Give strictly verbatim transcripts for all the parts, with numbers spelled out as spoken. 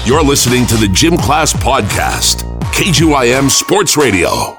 You're listening to the Gym Class Podcast, K G Y M Sports Radio.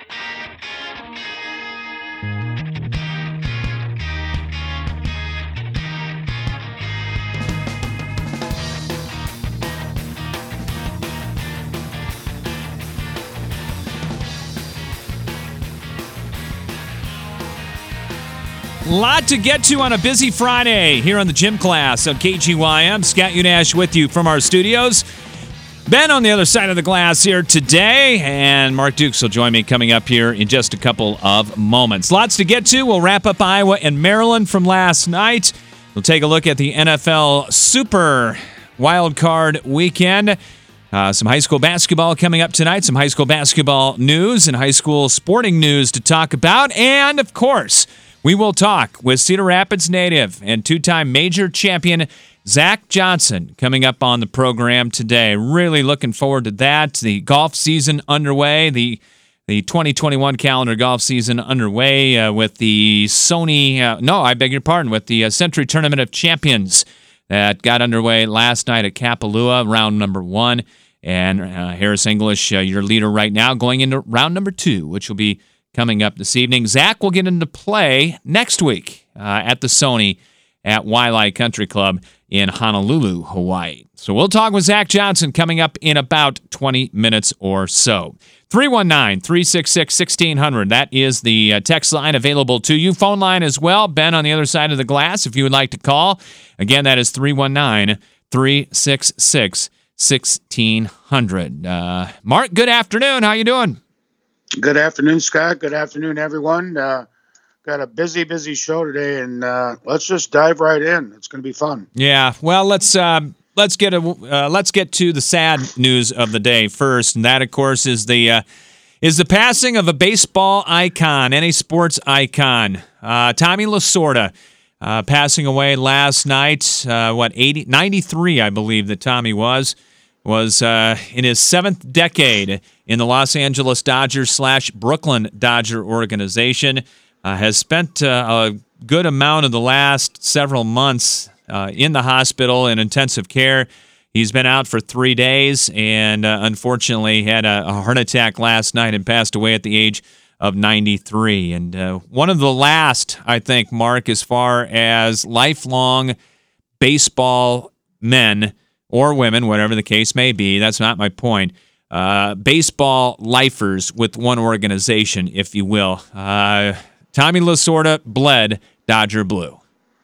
Lot to get to on a busy Friday here on the Gym Class on K G Y M. Scott Unash with you from our studios. Ben on the other side of the glass here today, and Mark Dukes will join me coming up here in just a couple of moments. Lots to get to. We'll wrap up Iowa and Maryland from last night. We'll take a look at the N F L Super Wild Card Weekend. Uh, some high school basketball coming up tonight, some high school basketball news and high school sporting news to talk about, and of course, we will talk with Cedar Rapids native and two-time major champion Zach Johnson coming up on the program today. Really looking forward to that. The golf season underway, the the twenty twenty-one calendar golf season underway uh, with the Sony, uh, no, I beg your pardon, with the uh, Century Tournament of Champions that got underway last night at Kapalua, round number one. And uh, Harris English, uh, your leader right now, going into round number two, which will be coming up this evening. Zach will get into play next week uh, at the Sony at Waialae Country Club in Honolulu, Hawaii. So we'll talk with Zach Johnson coming up in about twenty minutes or so. three one nine, three six six, one six zero zero. That is the uh, text line available to you. Phone line as well. Ben on the other side of the glass if you would like to call. Again, that is three one nine, three six six, one six zero zero. Uh, Mark, good afternoon. How you doing? Good afternoon, Scott. Good afternoon, everyone. Uh, got a busy, busy show today, and uh, let's just dive right in. It's going to be fun. Yeah. Well, let's uh, let's get a uh, let's get to the sad news of the day first, and that, of course, is the uh, is the passing of a baseball icon, any sports icon, uh, Tommy Lasorda, uh, passing away last night. Uh, what eighty, ninety-three, I believe that Tommy was. was uh, in his seventh decade in the Los Angeles Dodgers slash Brooklyn Dodger organization. Uh, has spent uh, a good amount of the last several months uh, in the hospital in intensive care. He's been out for three days and uh, unfortunately had a, a heart attack last night and passed away at the age of ninety-three. And uh, one of the last, I think, Mark, as far as lifelong baseball men or women, whatever the case may be, that's not my point, uh, baseball lifers with one organization, if you will. Uh, Tommy Lasorda bled Dodger blue.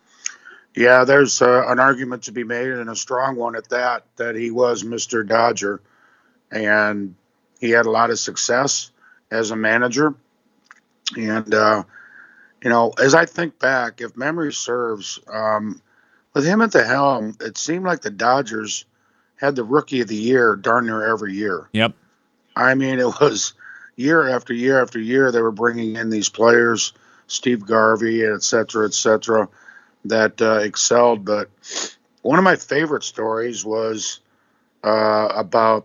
Yeah, there's uh, an argument to be made, and a strong one at that, that he was Mister Dodger, and he had a lot of success as a manager. And, uh, you know, as I think back, if memory serves, um, with him at the helm, it seemed like the Dodgers had the Rookie of the Year darn near every year. Yep. I mean, it was year after year after year they were bringing in these players, Steve Garvey, et cetera, et cetera, that uh, excelled. But one of my favorite stories was uh, about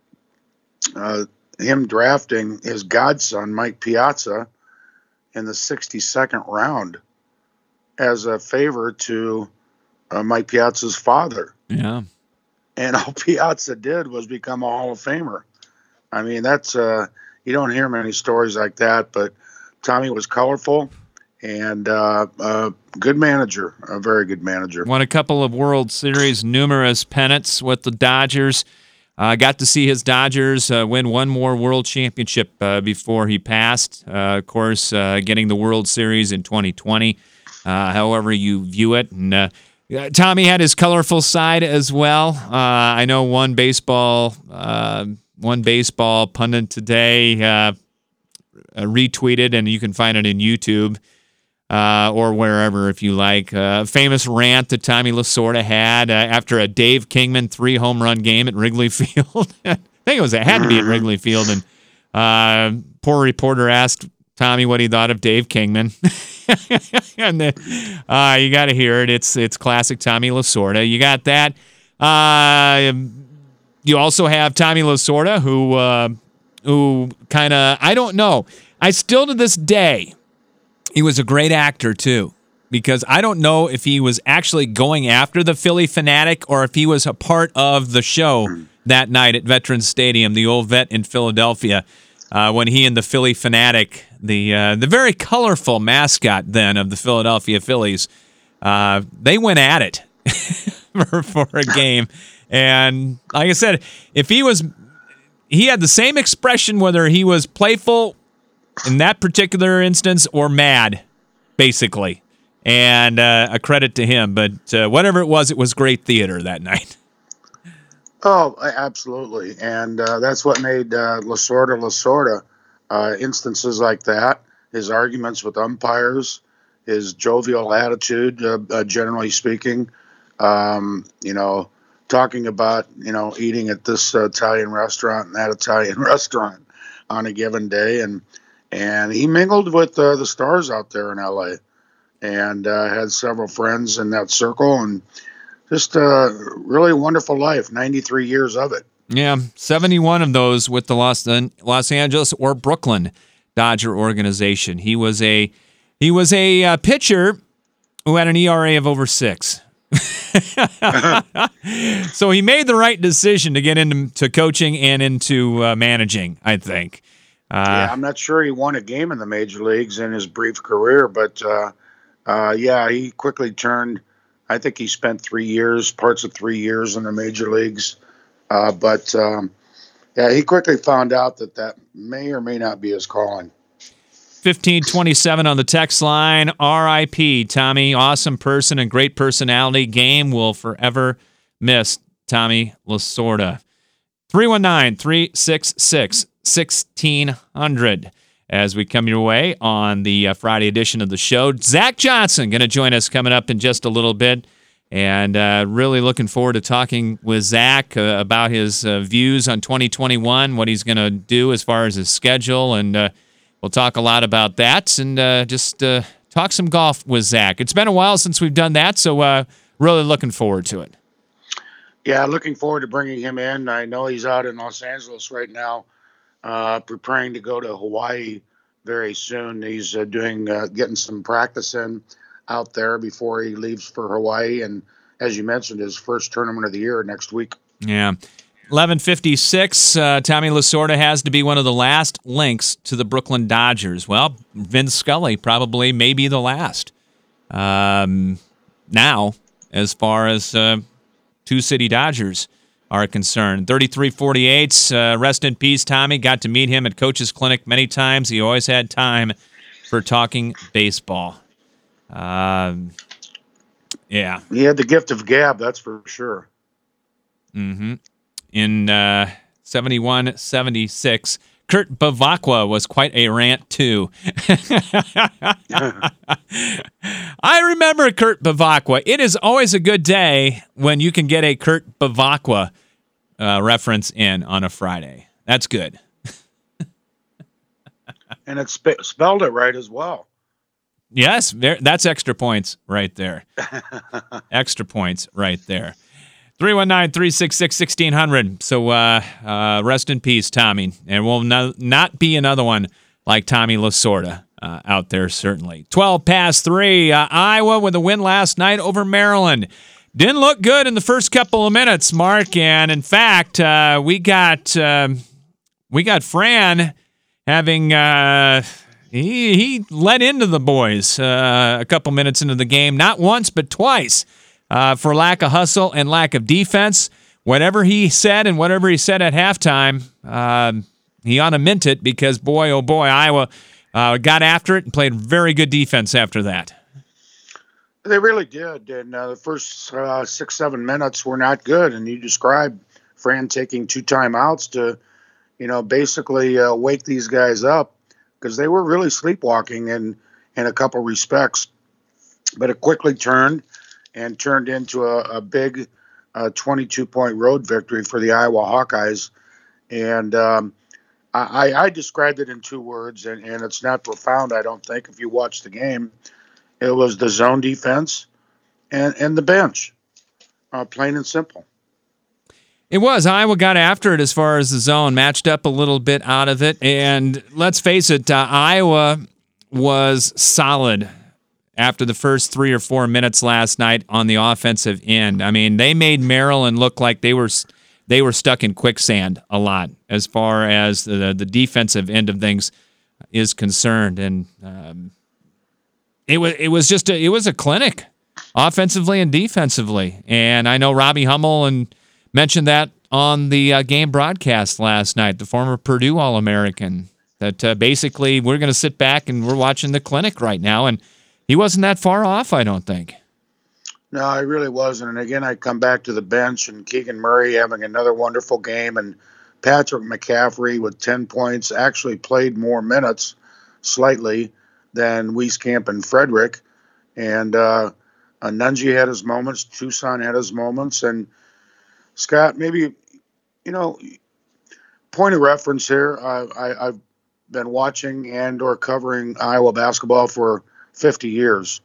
uh, him drafting his godson, Mike Piazza, in the sixty-second round as a favor to Uh, Mike Piazza's father. Yeah. And all Piazza did was become a Hall of Famer. I mean, that's, uh, you don't hear many stories like that, but Tommy was colorful and uh, a good manager, a very good manager. Won a couple of World Series, numerous pennants with the Dodgers. Uh, got to see his Dodgers uh, win one more World Championship uh, before he passed. Uh, of course, uh, getting the World Series in twenty twenty, uh, however you view it. And uh, Tommy had his colorful side as well. Uh, I know one baseball uh, one baseball pundit today uh, retweeted, and you can find it in YouTube uh, or wherever if you like, a uh, famous rant that Tommy Lasorda had uh, after a Dave Kingman three home run game at Wrigley Field. I think it was it had to be at Wrigley Field, and uh, poor reporter asked Tommy what he thought of Dave Kingman. and then, uh, you got to hear it. It's it's classic Tommy Lasorda. You got that. Uh, you also have Tommy Lasorda, who uh, who kind of, I don't know. I still to this day, he was a great actor too. because I don't know if he was actually going after the Phillie Phanatic or if he was a part of the show that night at Veterans Stadium, the old vet in Philadelphia, uh, when he and the Phillie Phanatic, the uh, the very colorful mascot then of the Philadelphia Phillies, uh, they went at it for, for a game. And like I said, if he was, he had the same expression whether he was playful in that particular instance or mad, basically. And uh, a credit to him. But uh, whatever it was, it was great theater that night. Oh, absolutely. And uh, that's what made uh, Lasorda Lasorda. Uh, instances like that, his arguments with umpires, his jovial attitude, uh, uh, generally speaking, um, you know, talking about, you know, eating at this uh, Italian restaurant and that Italian restaurant on a given day. And and he mingled with uh, the stars out there in L A and uh, had several friends in that circle, and just a really wonderful life, ninety-three years of it. Yeah, seventy-one of those with the Los, Los Angeles or Brooklyn Dodger organization. He was a he was a uh, pitcher who had an E R A of over six. So he made the right decision to get into coaching and into uh, managing, I think. Uh, yeah, I'm not sure he won a game in the major leagues in his brief career, but uh, uh, yeah, he quickly turned. I think he spent three years, parts of three years in the major leagues. Uh, but, um, yeah, he quickly found out that that may or may not be his calling. fifteen twenty-seven on the text line. R I P Tommy, awesome person and great personality. Game will forever miss Tommy Lasorda. three one nine, three six six, one six zero zero as we come your way on the uh, Friday edition of the show. Zach Johnson going to join us coming up in just a little bit. And uh, really looking forward to talking with Zach uh, about his uh, views on twenty twenty-one, what he's going to do as far as his schedule, and uh, we'll talk a lot about that and uh, just uh, talk some golf with Zach. It's been a while since we've done that, so uh, really looking forward to it. Yeah, looking forward to bringing him in. I know he's out in Los Angeles right now, uh, preparing to go to Hawaii very soon. He's uh, doing uh, getting some practice in out there before he leaves for Hawaii, and as you mentioned, his first tournament of the year next week. Yeah. eleven fifty-six, uh, Tommy Lasorda has to be one of the last links to the Brooklyn Dodgers. Well, Vin Scully probably may be the last um, now as far as uh, two city Dodgers are concerned. thirty-three forty-eight, uh, rest in peace, Tommy. Got to meet him at Coach's Clinic many times. He always had time for talking baseball. Um, yeah. He had the gift of gab, that's for sure. Mm-hmm. In uh, seventy-one seventy-six, Kurt Bavacqua was quite a rant, too. I remember Kurt Bavacqua. It is always a good day when you can get a Kurt Bavacqua uh, reference in on a Friday. That's good. And it spe- spelled it right as well. Yes, there, that's extra points right there. Extra points right there. three one nine, three six six, one six zero zero. So uh, uh, rest in peace, Tommy. And will no, not be another one like Tommy Lasorda uh, out there, certainly. twelve past three. Uh, Iowa with a win last night over Maryland. Didn't look good in the first couple of minutes, Mark. And, in fact, uh, we got um, we got Fran having uh, – He he let into the boys uh, a couple minutes into the game, not once but twice, uh, for lack of hustle and lack of defense. Whatever he said and whatever he said at halftime, uh, he ought to mint it because, boy, oh boy, Iowa uh, got after it and played very good defense after that. They really did. And uh, the first uh, six, seven minutes were not good. And you described Fran taking two timeouts to, you know, basically uh, wake these guys up, because they were really sleepwalking in, in a couple respects. But it quickly turned and turned into a, a big uh, twenty-two point road victory for the Iowa Hawkeyes. And um, I, I described it in two words, and, and it's not profound, I don't think, if you watch the game. It was the zone defense and, and the bench, uh, plain and simple. It was. Iowa got after it as far as the zone, matched up a little bit out of it. And let's face it, uh, Iowa was solid after the first three or four minutes last night on the offensive end. I mean, they made Maryland look like they were they were stuck in quicksand a lot as far as the the defensive end of things is concerned, and um, it was it was just a, it was a clinic, offensively and defensively. And I know Robbie Hummel and mentioned that on the uh, game broadcast last night, the former Purdue All-American, that uh, basically we're going to sit back and we're watching the clinic right now, and he wasn't that far off, I don't think. No, I really wasn't. And again, I come back to the bench and Keegan Murray having another wonderful game, and Patrick McCaffrey with ten points, actually played more minutes slightly than Wieskamp and Frederick. And uh, Nunji had his moments, Tucson had his moments. And Scott, maybe, you know, point of reference here, uh, I, I've been watching and or covering Iowa basketball for fifty years.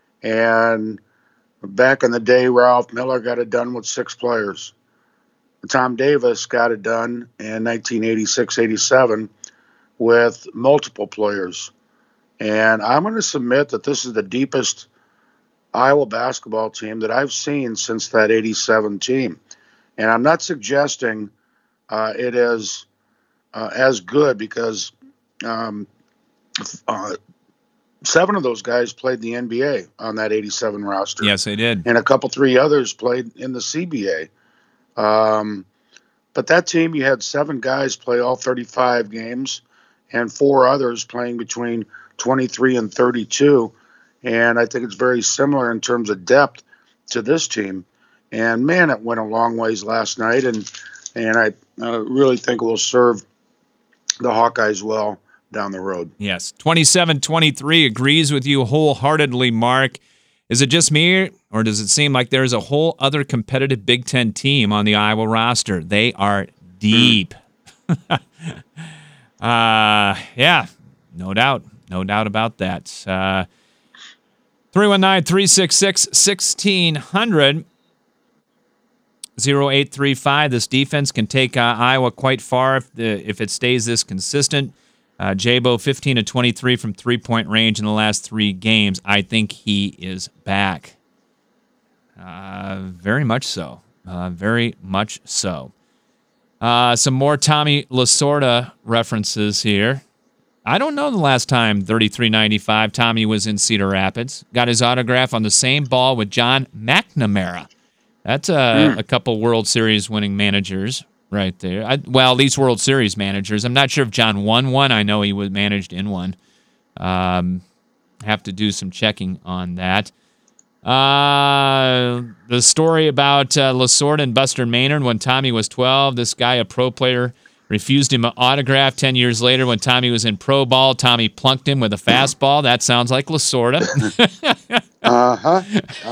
And back in the day, Ralph Miller got it done with six players. Tom Davis got it done in nineteen eighty-six eighty-seven with multiple players. And I'm going to submit that this is the deepest Iowa basketball team that I've seen since that eighty-seven team. And I'm not suggesting uh, it is uh, as good, because um, uh, seven of those guys played the N B A on that eighty-seven roster. Yes, they did. And a couple, three others played in the C B A. Um, but that team, you had seven guys play all thirty-five games and four others playing between twenty-three and thirty-two. And I think it's very similar in terms of depth to this team. And, man, it went a long ways last night. And, and I uh, really think it will serve the Hawkeyes well down the road. Yes, twenty-seven twenty-three agrees with you wholeheartedly, Mark. Is it just me, or does it seem like there's a whole other competitive Big Ten team on the Iowa roster? They are deep. Mm. uh, yeah, no doubt. No doubt about that. Uh, three one nine, three six six, one six zero zero, zero eight three five. This defense can take uh, Iowa quite far if, the, if it stays this consistent. Uh, Jabo, fifteen to twenty-three from three-point range in the last three games. I think he is back. Uh, very much so. Uh, very much so. Uh, some more Tommy Lasorda references here. I don't know the last time thirty-three ninety-five Tommy was in Cedar Rapids. Got his autograph on the same ball with John McNamara. That's uh, mm. a couple World Series winning managers right there. I, well, these World Series managers. I'm not sure if John won one. I know he was managed in one. Um, have to do some checking on that. Uh, the story about uh, Lasorda and Buster Maynard when Tommy was twelve. This guy, a pro player, refused him an autograph. Ten years later, when Tommy was in pro ball, Tommy plunked him with a fastball. That sounds like Lasorda. uh-huh.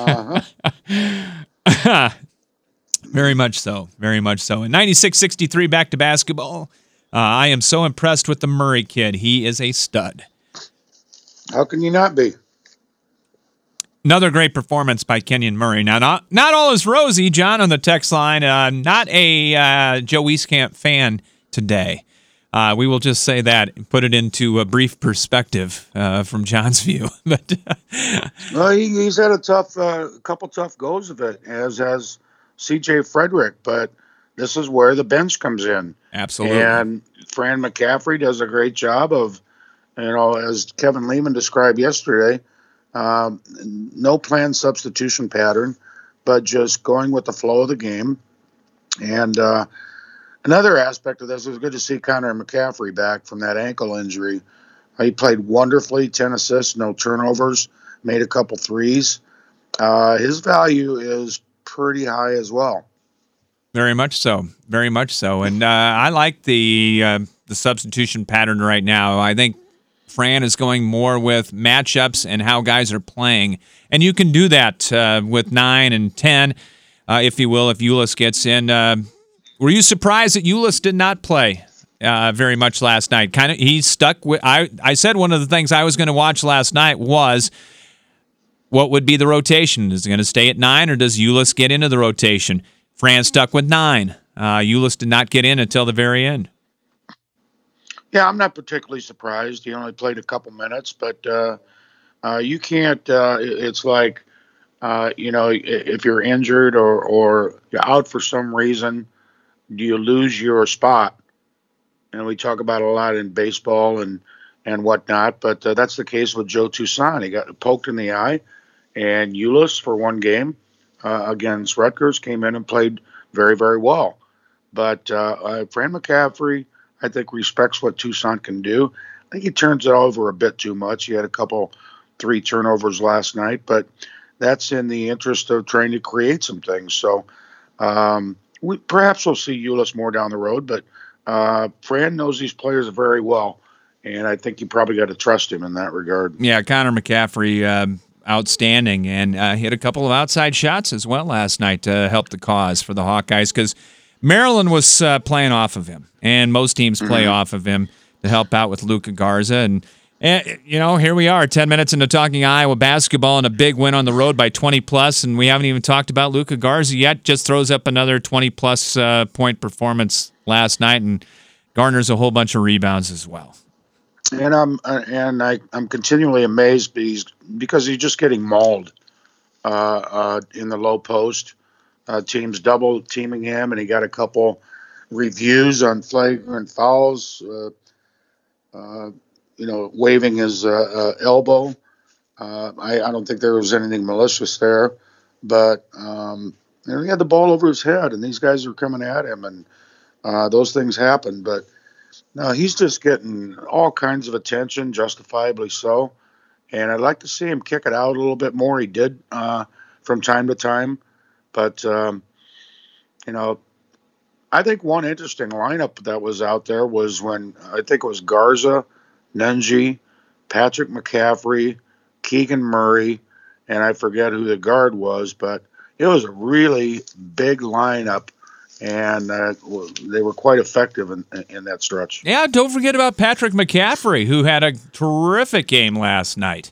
Uh-huh. Very much so. Very much so. In ninety-six sixty-three, back to basketball. Uh, I am so impressed with the Murray kid. He is a stud. How can you not be? Another great performance by Kenyon Murray. Now, not, not all is rosy, John, on the text line. Uh, not a uh, Joe Wieskamp fan today. Uh, we will just say that and put it into a brief perspective uh, from John's view. but well, he, he's had a tough, uh, couple tough goes of it, as has C J Frederick. But this is where the bench comes in. Absolutely. And Fran McCaffrey does a great job of, you know, as Kevin Lehman described yesterday, um, no planned substitution pattern, but just going with the flow of the game. And uh, another aspect of this, it was good to see Connor McCaffrey back from that ankle injury. He played wonderfully, ten assists, no turnovers, made a couple threes. Uh, his value is pretty high as well. Very much so. Very much so. And uh, I like the uh, the substitution pattern right now. I think Fran is going more with matchups and how guys are playing. And you can do that uh, with nine and ten, uh, if you will, if Ulis gets in. Uh, were you surprised that Ulis did not play uh, very much last night? Kind of, he stuck with. I, I said one of the things I was going to watch last night was what would be the rotation. Is it going to stay at nine, or does Ulis get into the rotation? Fran stuck with nine. Uh, Ulis did not get in until the very end. Yeah, I'm not particularly surprised. He only played a couple minutes, but uh, Uh, you can't. Uh, it- it's like uh, you know, i- if you're injured or or you're out for some reason, do you lose your spot? And we talk about it a lot in baseball and and whatnot. But uh, that's the case with Joe Toussaint. He got poked in the eye, and Eulis for one game uh, against Rutgers came in and played very very well. But uh, uh, Fran McCaffrey, I think, respects what Toussaint can do. I think he turns it over a bit too much. He had a couple, three turnovers last night, but that's in the interest of trying to create some things. So um, we, perhaps we'll see Eulis more down the road, but uh, Fran knows these players very well, and I think you probably got to trust him in that regard. Yeah, Connor McCaffrey, um, outstanding, and uh, hit a couple of outside shots as well last night to help the cause for the Hawkeyes because Maryland was uh, playing off of him, and most teams play Mm-hmm. off of him to help out with Luka Garza. And, and, you know, here we are, ten minutes into talking Iowa basketball and a big win on the road by twenty plus, and we haven't even talked about Luka Garza yet. Just throws up another twenty plus uh, point performance last night and garners a whole bunch of rebounds as well. And I'm uh, and I, I'm continually amazed because because he's just getting mauled uh, uh, in the low post. Uh, teams double teaming him, and he got a couple reviews on flagrant fouls. Uh, uh, you know, waving his uh, uh, elbow. Uh, I, I don't think there was anything malicious there, but um, you know, he had the ball over his head, and these guys were coming at him, and uh, those things happen. But no, he's just getting all kinds of attention, justifiably so. And I'd like to see him kick it out a little bit more. He did uh, from time to time. But, um, you know, I think one interesting lineup that was out there was when I think it was Garza, Nunji, Patrick McCaffrey, Keegan Murray, and I forget who the guard was, but it was a really big lineup, and uh, they were quite effective in, in that stretch. Yeah, don't forget about Patrick McCaffrey, who had a terrific game last night.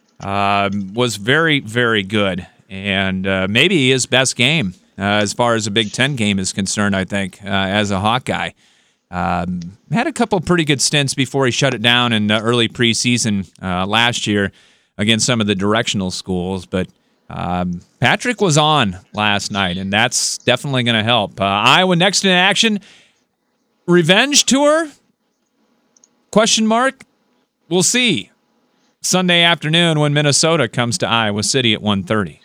Um, was very, very good, and uh, maybe his best game uh, as far as a Big Ten game is concerned, I think, uh, as a Hawkeye. Um, had a couple pretty good stints before he shut it down in the early preseason uh, last year against some of the directional schools, but um, Patrick was on last night, and that's definitely going to help. Uh, Iowa next in action. Revenge tour? Question mark? We'll see. Sunday afternoon when Minnesota comes to Iowa City at one thirty.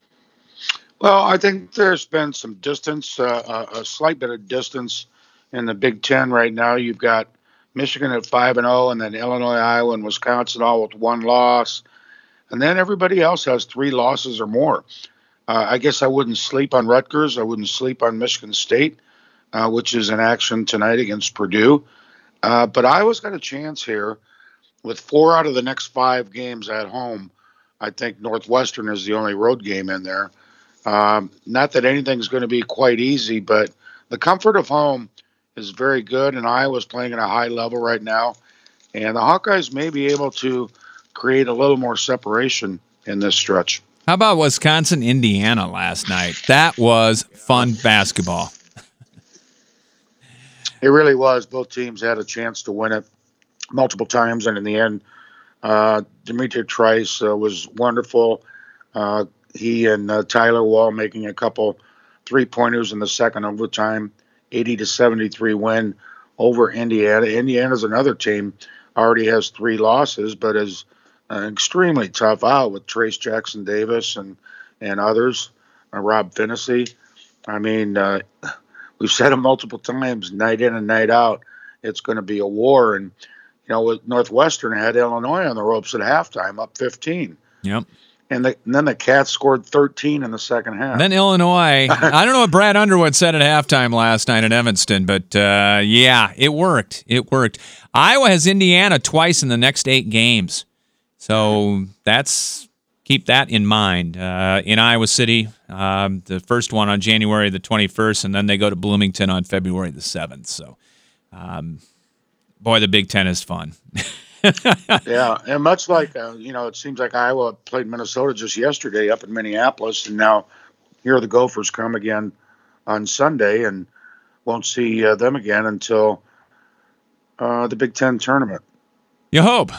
Well, I think there's been some distance, uh, a, a slight bit of distance in the Big Ten right now. You've got Michigan at five and zero, and then Illinois, Iowa, and Wisconsin all with one loss, and then everybody else has three losses or more. Uh, I guess I wouldn't sleep on Rutgers. I wouldn't sleep on Michigan State, uh, which is in action tonight against Purdue. Uh, but Iowa's got a chance here with four out of the next five games at home. I think Northwestern is the only road game in there. Um, not that anything's going to be quite easy, but the comfort of home is very good, and Iowa's playing at a high level right now. And the Hawkeyes may be able to create a little more separation in this stretch. How about Wisconsin, Indiana last night? That was fun basketball. It really was. Both teams had a chance to win it multiple times, and in the end, uh, Dimitri Trice uh, was wonderful. Uh, he and uh, Tyler Wall making a couple three-pointers in the second overtime, eighty to seventy-three win over Indiana. Indiana's another team, already has three losses, but is an extremely tough out with Trace Jackson Davis and, and others, uh, Rob Finney. I mean, uh, we've said it multiple times, night in and night out, it's going to be a war. And, you know, with Northwestern had Illinois on the ropes at halftime, up fifteen. Yep. And, the, and then the Cats scored thirteen in the second half. And then Illinois, I don't know what Brad Underwood said at halftime last night at Evanston, but uh, yeah, it worked. It worked. Iowa has Indiana twice in the next eight games. So that's keep that in mind. Uh, in Iowa City, um, the first one on January the twenty-first, and then they go to Bloomington on February the seventh. So, um, boy, the Big Ten is fun. Yeah, and much like, uh, you know, it seems like Iowa played Minnesota just yesterday up in Minneapolis, and now here the Gophers come again on Sunday, and won't see uh, them again until uh, the Big Ten tournament. You hope.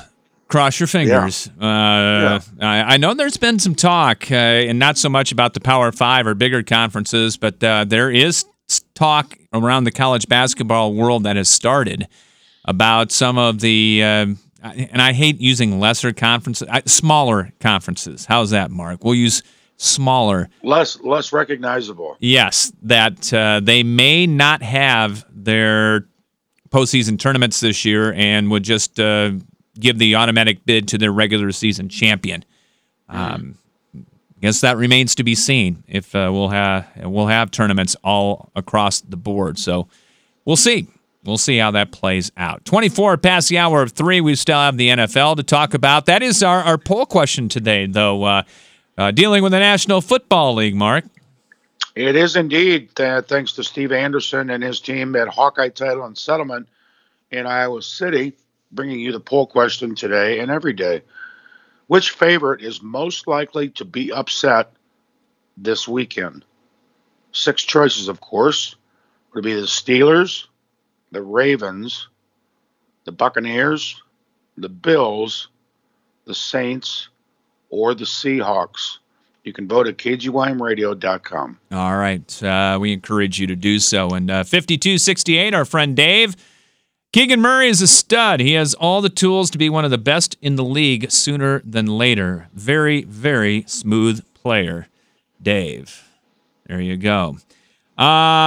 Cross your fingers. Yeah. Uh, yeah. I, I know there's been some talk, uh, and not so much about the Power Five or bigger conferences, but uh, there is talk around the college basketball world that has started about some of the, uh, and I hate using lesser conferences, smaller conferences. How's that, Mark? We'll use smaller. Less less recognizable. Yes, that uh, they may not have their postseason tournaments this year and would just uh, give the automatic bid to their regular season champion. Um, guess that remains to be seen if uh, we'll have we'll have tournaments all across the board. So we'll see. We'll see how that plays out. twenty-four past the hour of three. We still have the N F L to talk about. That is our, our poll question today, though. Uh, uh, dealing with the National Football League, Mark. It is indeed. Uh, thanks to Steve Anderson and his team at Hawkeye Title and Settlement in Iowa City, bringing you the poll question today and every day. Which favorite is most likely to be upset this weekend? Six choices, of course. Would be the Steelers, the Ravens, the Buccaneers, the Bills, the Saints, or the Seahawks. You can vote at K G Y M radio dot com. All right. Uh, we encourage you to do so. And uh, fifty-two sixty-eight, our friend Dave. Keegan Murray is a stud. He has all the tools to be one of the best in the league sooner than later. Very, very smooth player, Dave. There you go. Uh,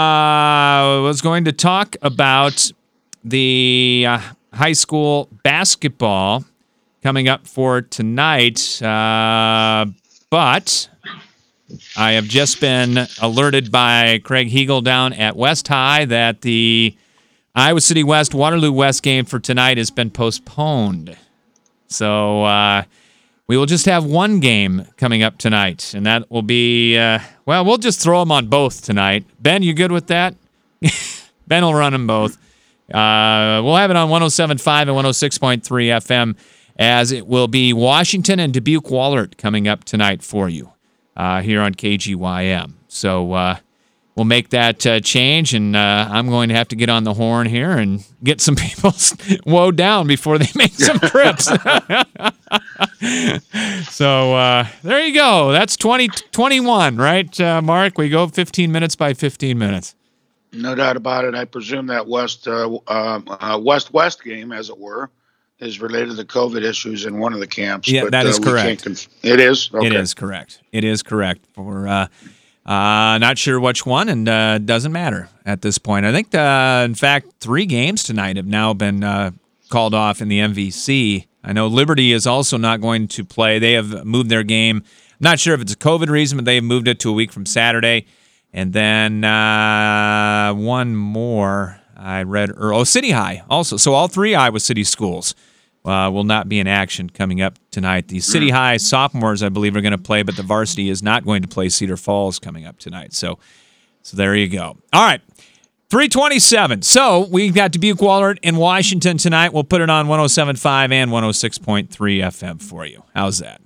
I was going to talk about the uh, high school basketball coming up for tonight, uh, but I have just been alerted by Craig Hegel down at West High that the Iowa City West, Waterloo West game for tonight has been postponed. So uh, we will just have one game coming up tonight, and that will be, uh, well, we'll just throw them on both tonight. Ben, you good with that? Ben will run them both. Uh, we'll have it on one oh seven point five and one oh six point three F M, as it will be Washington and Dubuque-Wahlert coming up tonight for you uh, here on K G Y M. So uh, we'll make that uh, change, and uh, I'm going to have to get on the horn here and get some people woe down before they make some trips. So uh, there you go. That's twenty twenty-one, right, uh, Mark? We go fifteen minutes by fifteen minutes. No doubt about it. I presume that West uh, uh, West-West game, as it were, is related to COVID issues in one of the camps. Yeah, but, that is uh, correct. Conf- it is? Okay. It is correct. It is correct. For uh, uh, not sure which one, and uh, doesn't matter at this point. I think, uh, in fact, three games tonight have now been uh, called off in the M V C. I know Liberty is also not going to play. They have moved their game. Not sure if it's a COVID reason, but they've moved it to a week from Saturday. And then uh, one more I read. Or, oh, City High also. So all three Iowa City schools uh, will not be in action coming up tonight. The City High sophomores, I believe, are going to play, but the varsity is not going to play Cedar Falls coming up tonight. So, so there you go. All right, three twenty-seven. So we've got Dubuque-Wahlert in Washington tonight. We'll put it on one oh seven point five and one oh six point three F M for you. How's that?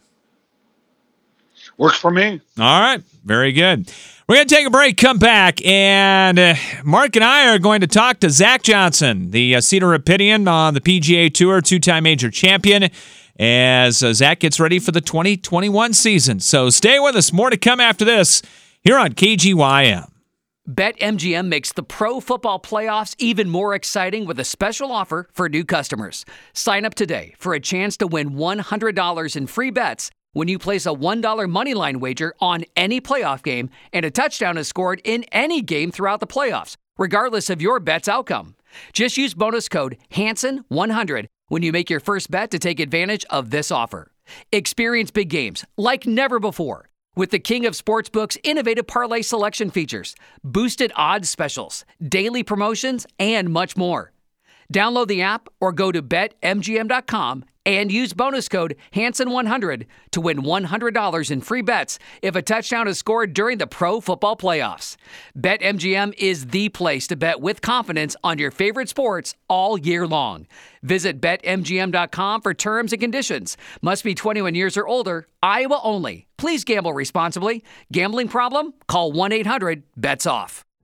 Works for me. All right, very good. We're going to take a break, come back, and uh, Mark and I are going to talk to Zach Johnson, the uh, Cedar Rapidian on the P G A Tour, two-time major champion, as uh, Zach gets ready for the twenty twenty-one season. So stay with us. More to come after this here on K G Y M. BetMGM makes the pro football playoffs even more exciting with a special offer for new customers. Sign up today for a chance to win one hundred dollars in free bets when you place a one dollar moneyline wager on any playoff game and a touchdown is scored in any game throughout the playoffs, regardless of your bet's outcome. Just use bonus code Hanson one hundred when you make your first bet to take advantage of this offer. Experience big games like never before with the king of sportsbooks' innovative parlay selection features, boosted odds specials, daily promotions, and much more. Download the app or go to bet M G M dot com and use bonus code Hanson one hundred to win one hundred dollars in free bets if a touchdown is scored during the pro football playoffs. BetMGM is the place to bet with confidence on your favorite sports all year long. Visit bet M G M dot com for terms and conditions. Must be twenty-one years or older, Iowa only. Please gamble responsibly. Gambling problem? Call one eight hundred bets off.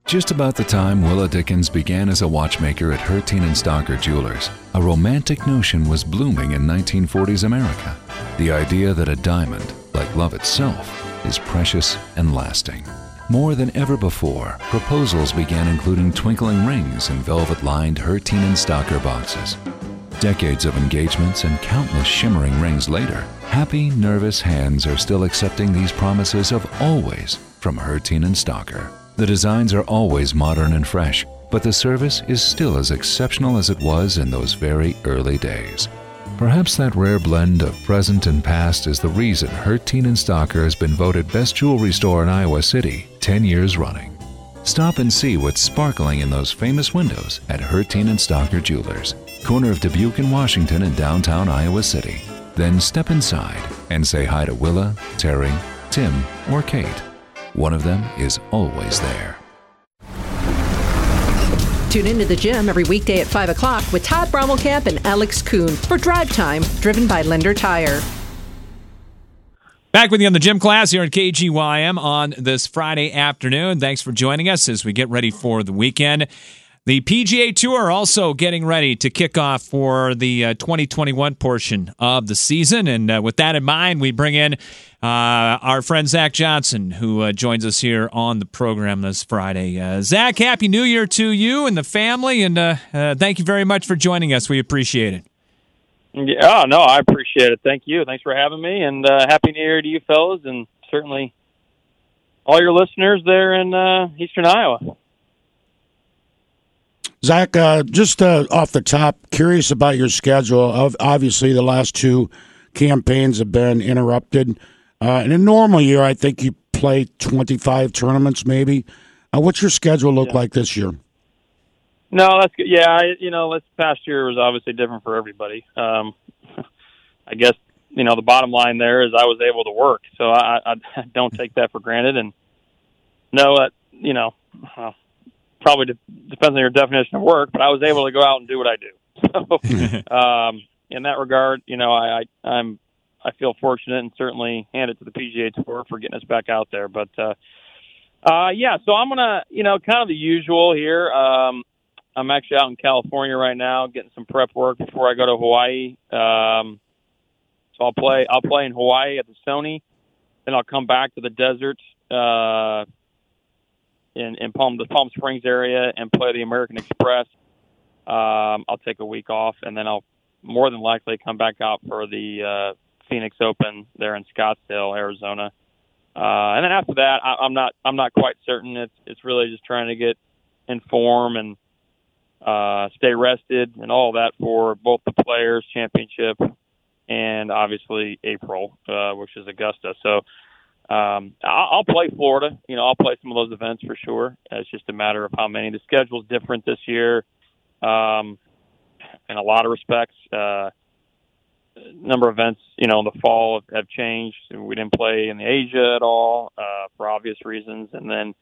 Just about the time Willa Dickens began as a watchmaker at Hertine and Stocker Jewelers, a romantic notion was blooming in nineteen forties America. The idea that a diamond, like love itself, is precious and lasting. More than ever before, proposals began including twinkling rings in velvet-lined Hertine and Stocker boxes. Decades of engagements and countless shimmering rings later, happy, nervous hands are still accepting these promises of always from Hertine and Stocker. The designs are always modern and fresh, but the service is still as exceptional as it was in those very early days. Perhaps that rare blend of present and past is the reason Hertine and Stocker has been voted best jewelry store in Iowa City ten years running. Stop and see what's sparkling in those famous windows at Hertine and Stocker Jewelers, corner of Dubuque and Washington in downtown Iowa City. Then step inside and say hi to Willa, Terry, Tim, or Kate. One of them is always there. Tune into the gym every weekday at five o'clock with Todd Brommelkamp and Alex Kuhn for Drive Time, driven by Lender Tire. Back with you on the gym class here at K G Y M on this Friday afternoon. Thanks for joining us as we get ready for the weekend. The P G A Tour also getting ready to kick off for the uh, twenty twenty-one portion of the season. And uh, with that in mind, we bring in uh, our friend Zach Johnson, who uh, joins us here on the program this Friday. Uh, Zach, Happy New Year to you and the family, and uh, uh, thank you very much for joining us. We appreciate it. Yeah, oh, no, I appreciate it. Thank you. Thanks for having me, and uh, Happy New Year to you fellas, and certainly all your listeners there in uh, Eastern Iowa. Zach, uh, just uh, off the top, curious about your schedule. Of obviously, the last two campaigns have been interrupted. Uh, in a normal year, I think you play twenty-five tournaments, maybe. Uh, what's your schedule look yeah. like this year? No, that's good. Yeah, I, you know, this past year was obviously different for everybody. Um, I guess, you know, the bottom line there is I was able to work, so I, I, I don't take that for granted. And no, uh, you know, well, probably de- depends on your definition of work, but I was able to go out and do what I do. So, um, in that regard, you know, I, I I'm I feel fortunate and certainly hand it to the P G A Tour for getting us back out there. But uh, uh, yeah, so I'm gonna, you know, kind of the usual here. Um, I'm actually out in California right now, getting some prep work before I go to Hawaii. Um, so I'll play I'll play in Hawaii at the Sony, then I'll come back to the desert. Uh, in, in Palm, the Palm Springs area and play the American Express. Um, I'll take a week off, and then I'll more than likely come back out for the uh, Phoenix Open there in Scottsdale, Arizona. Uh, and then after that, I, I'm not I'm not quite certain. It's it's really just trying to get in form and uh, stay rested and all that for both the Players Championship and obviously April, uh, which is Augusta. So. Um, I'll, I'll play Florida. You know, I'll play some of those events for sure. It's just a matter of how many. The schedule's different this year, um, in a lot of respects. Uh, number of events, you know, in the fall have, have changed. We didn't play in the Asia at all uh, for obvious reasons. And then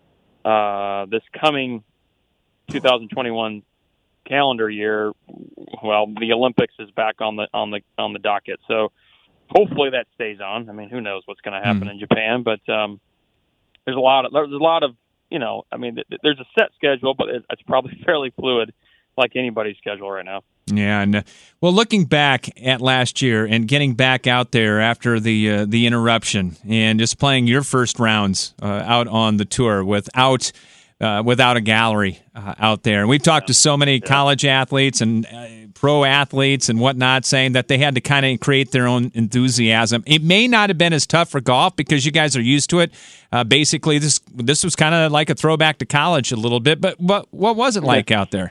uh, this coming two thousand twenty-one calendar year, well, the Olympics is back on the on the on the docket. So. Hopefully that stays on. I mean, who knows what's going to happen mm. in Japan? But um, there's a lot of there's a lot of you know. I mean, th- there's a set schedule, but it's probably fairly fluid, like anybody's schedule right now. Yeah, and uh, well, looking back at last year and getting back out there after the uh, the interruption and just playing your first rounds uh, out on the tour without. Uh, without a gallery uh, out there. And we've talked yeah. to so many yeah. college athletes and uh, pro athletes and whatnot saying that they had to kind of create their own enthusiasm. It may not have been as tough for golf because you guys are used to it. Uh, basically, this this was kind of like a throwback to college a little bit. But what, what was it like out there?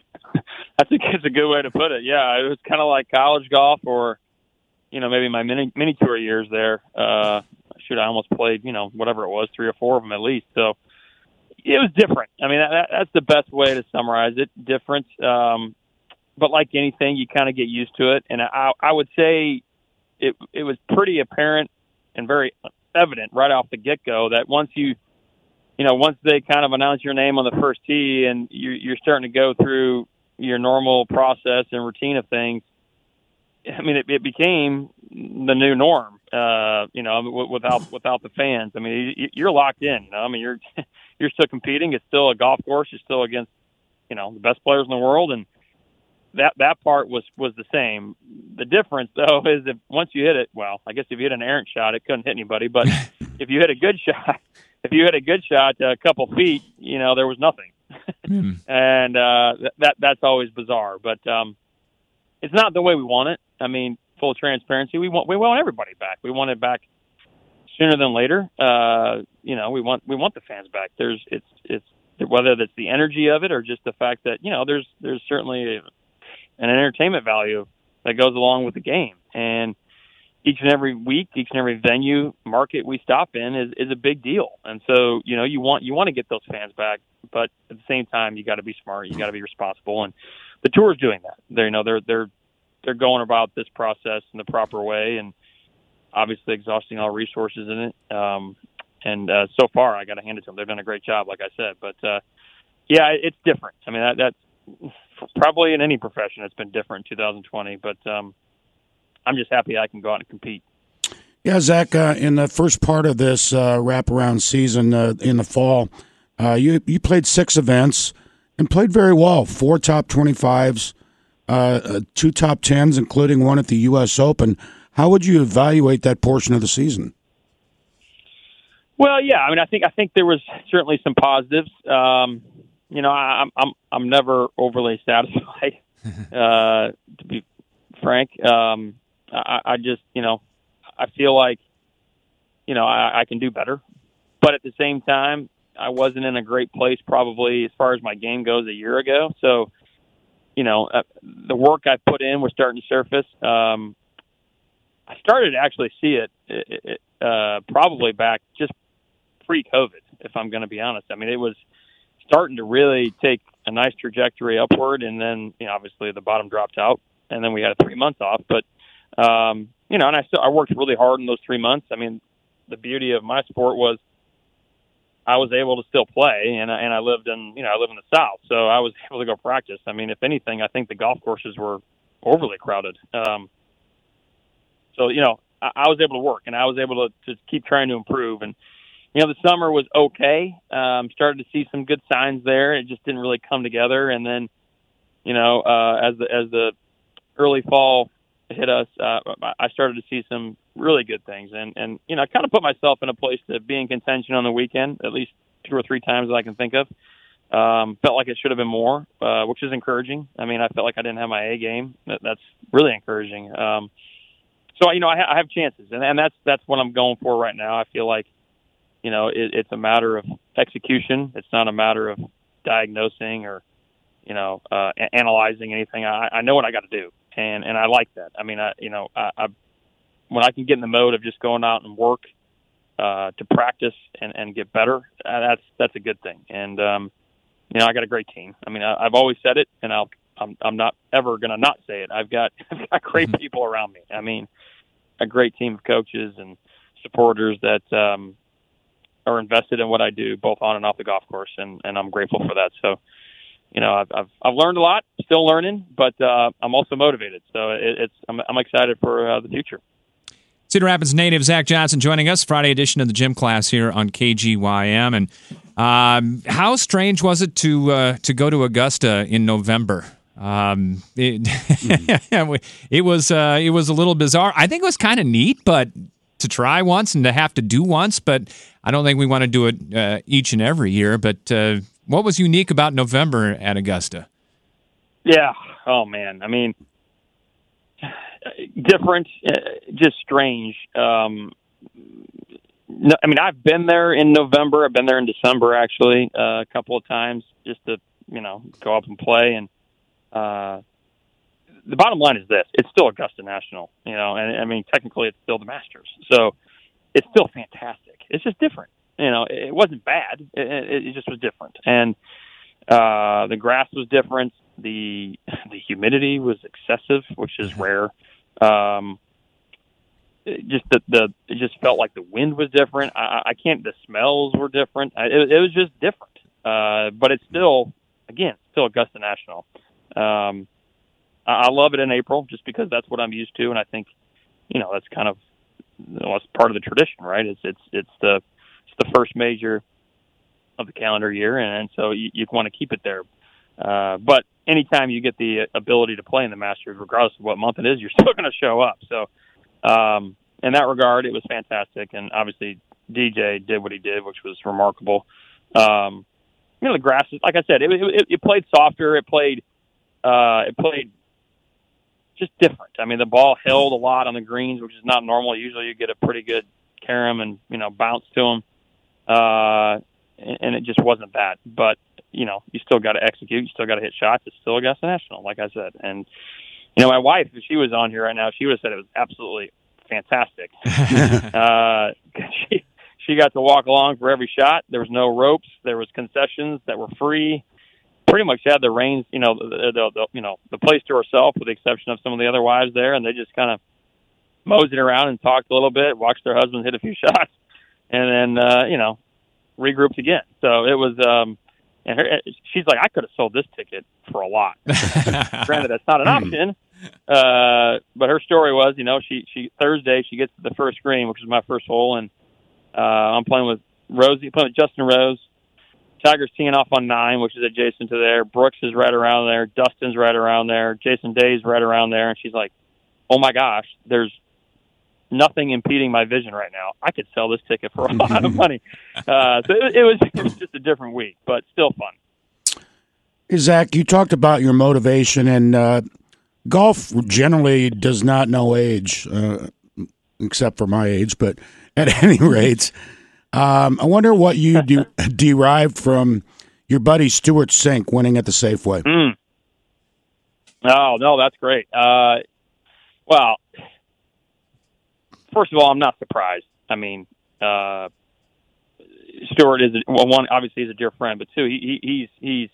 I think it's a good way to put it. Yeah, it was kind of like college golf or, you know, maybe my mini, mini tour years there. Uh, shoot, I almost played, you know, whatever it was, three or four of them at least. So, it was different. I mean, that, that's the best way to summarize it. Different. Um, but like anything, you kind of get used to it. And I, I would say it it was pretty apparent and very evident right off the get-go that once you, you know, once they kind of announce your name on the first tee and you're, you're starting to go through your normal process and routine of things, I mean, it, it became the new norm, uh, you know, without without the fans. I mean, you're locked in. You know? I mean, you're you're still competing. It's still a golf course. You're still against, you know, the best players in the world, and that that part was was the same. The difference, though, is if once you hit it, well, I guess if you hit an errant shot, it couldn't hit anybody. But if you hit a good shot, if you hit a good shot a couple feet, you know, there was nothing. mm. And uh, that that's always bizarre. But um, it's not the way we want it. I mean, full transparency, we want we want everybody back. We want it back sooner than later. Uh, you know, we want we want the fans back. There's it's it's whether that's the energy of it or just the fact that, you know, there's there's certainly a, an entertainment value that goes along with the game. And each and every week, each and every venue market we stop in is, is a big deal. And so, you know, you want you want to get those fans back, but at the same time, you got to be smart, you got to be responsible, and the tour is doing that. They're, you know, they're they're they're going about this process in the proper way, and obviously exhausting all resources in it. Um, and uh, so far, I got to hand it to them. They've done a great job, like I said. But uh, yeah, it's different. I mean, that, that's probably in any profession, it's been different in two thousand twenty. But um, I'm just happy I can go out and compete. Yeah, Zach, uh, in the first part of this uh, wraparound season uh, in the fall, uh, you you played six events and played very well. Four top twenty-fives, uh, two top tens, including one at the U S Open. How would you evaluate that portion of the season? Well, yeah, I mean, I think I think there was certainly some positives. Um, you know, I, I'm I'm I'm never overly satisfied, uh, to be frank. Um, I, I just, you know, I feel like, you know, I, I can do better, but at the same time, I wasn't in a great place probably as far as my game goes a year ago. So, you know, uh, the work I put in was starting to surface. Um, I started to actually see it, it, it uh, probably back just pre-COVID, if I'm going to be honest. I mean, it was starting to really take a nice trajectory upward, and then, you know, obviously the bottom dropped out, and then we had three months off. But, um, you know, and I still I worked really hard in those three months. I mean, the beauty of my sport was I was able to still play, and I, and I lived in, you know, I live in the South, so I was able to go practice. I mean, if anything, I think the golf courses were overly crowded. Um, so, you know, I, I was able to work, and I was able to, to keep trying to improve. And, you know, the summer was okay. Um, started to see some good signs there. It just didn't really come together. And then, you know, uh, as the as the early fall hit us, uh, I started to see some really good things. And, and you know, I kind of put myself in a place to be in contention on the weekend, at least two or three times that I can think of. Um, felt like it should have been more, uh, which is encouraging. I mean, I felt like I didn't have my A game. That, that's really encouraging. Um, so, you know, I, ha- I have chances, and, and that's that's what I'm going for right now. I feel like, you know, it, it's a matter of execution. It's not a matter of diagnosing or, you know, uh, a- analyzing anything. I, I know what I got to do, and, and I like that. I mean, I, you know, I, I when I can get in the mode of just going out and work uh, to practice and, and get better, uh, that's that's a good thing. And um, you know, I got a great team. I mean, I, I've always said it, and I'll I'm, I'm not ever going to not say it. I've got I've got great people around me. I mean, a great team of coaches and supporters that um, are invested in what I do, both on and off the golf course, and, and I'm grateful for that. So, you know, I've I've, I've learned a lot, still learning, but uh, I'm also motivated. So it, it's I'm I'm excited for uh, the future. Cedar Rapids native Zach Johnson joining us, Friday edition of the Gym Class here on K G Y M. And um, how strange was it to uh, to go to Augusta in November? Um, it, mm. it was uh, it was a little bizarre. I think it was kind of neat, but to try once and to have to do once. But I don't think we want to do it uh, each and every year. But uh, what was unique about November at Augusta? Yeah. Oh man. I mean. Different, uh, just strange. Um, no, I mean, I've been there in November. I've been there in December, actually, uh, a couple of times just to, you know, go up and play. And uh, the bottom line is this. It's still Augusta National, you know, and I mean, technically it's still the Masters. So it's still fantastic. It's just different. You know, it wasn't bad. It, it, it just was different. And uh, the grass was different. The the humidity was excessive, which is rare. Um, it just the, the it just felt like the wind was different. I, I can't. The smells were different. I, it, it was just different. Uh, but it's still, again, still Augusta National. Um, I, I love it in April just because that's what I'm used to, and I think, you know, that's kind of, you know, it's part of the tradition, right? It's it's it's the it's the first major of the calendar year, and, and so you, you want to keep it there. Uh, but anytime you get the ability to play in the Masters, regardless of what month it is, you're still going to show up. So um, in that regard, it was fantastic, and obviously D J did what he did, which was remarkable. Um, you know, the grass is, like I said, it, it, it played softer. It played, uh, it played just different. I mean, the ball held a lot on the greens, which is not normal. Usually you get a pretty good carom and, you know, bounce to them. Uh, and, and it just wasn't that. But, you know, you still got to execute. You still got to hit shots. It's still Augusta National, like I said. And, you know, my wife, if she was on here right now, she would have said it was absolutely fantastic. uh, she, she got to walk along for every shot. There was no ropes. There was concessions that were free. Pretty much had the reins, you know, the, the, the you know the place to herself, with the exception of some of the other wives there, and they just kind of moseyed around and talked a little bit, watched their husbands hit a few shots, and then uh, you know regrouped again. So it was, um, and her, she's like, I could have sold this ticket for a lot. Granted, that's not an option, uh, but her story was, you know, she she Thursday she gets to the first green, which is my first hole, and uh, I'm playing with Rosie, playing with Justin Rose. Tiger's teeing off on nine, which is adjacent to there. Brooks is right around there. Dustin's right around there. Jason Day's right around there. And she's like, oh, my gosh, there's nothing impeding my vision right now. I could sell this ticket for a lot of money. Uh, so it, it, was, it was just a different week, but still fun. Hey, Zach, you talked about your motivation, and uh, golf generally does not know age, uh, except for my age. But at any rate, Um, I wonder what you de- derived from your buddy Stuart Sink winning at the Safeway. Mm. Oh, no, that's great. Uh, well, first of all, I'm not surprised. I mean, uh, Stuart is, well, one, obviously he's a dear friend, but two, he, he, he's he's